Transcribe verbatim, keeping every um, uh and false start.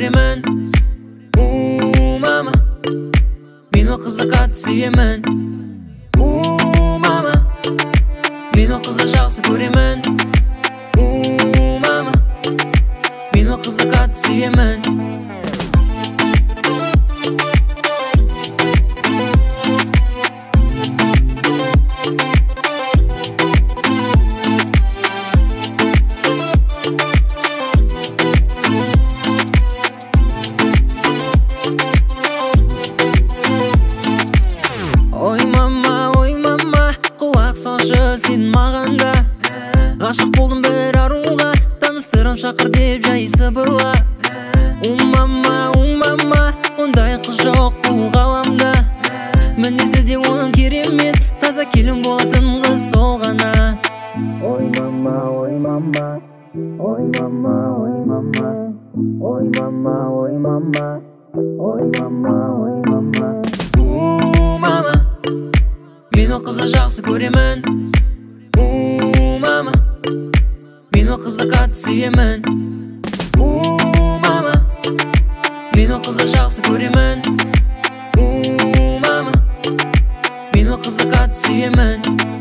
көремін. У мама, мен ол қызды қатты сүйемін. У мама, мен ол қызды жақсы көремін. У мама, мен ол қызды қатты сүйемін. Ой мама, ой мама, құлақ салшы сен мағанда. Ғашық болдым бір аруға, таныстырам шақыр деп жай сыбырла. У мама, у мама, ондай қыз жоқ бұл ғаламда. Мінезі де оның керемет, таза келін болатын қыз сол ғана. Ой мама, ой мама, ой мама, ой мама, ой мама, ой мама, ой мама, ой мама. У мама, мен ол қызды жақсы көремін. У мама, мен ол қызды қатты сүйемін. У мама, мен ол қызды жақсы көремін. У мама, мен ол қызды қатты сүйемін.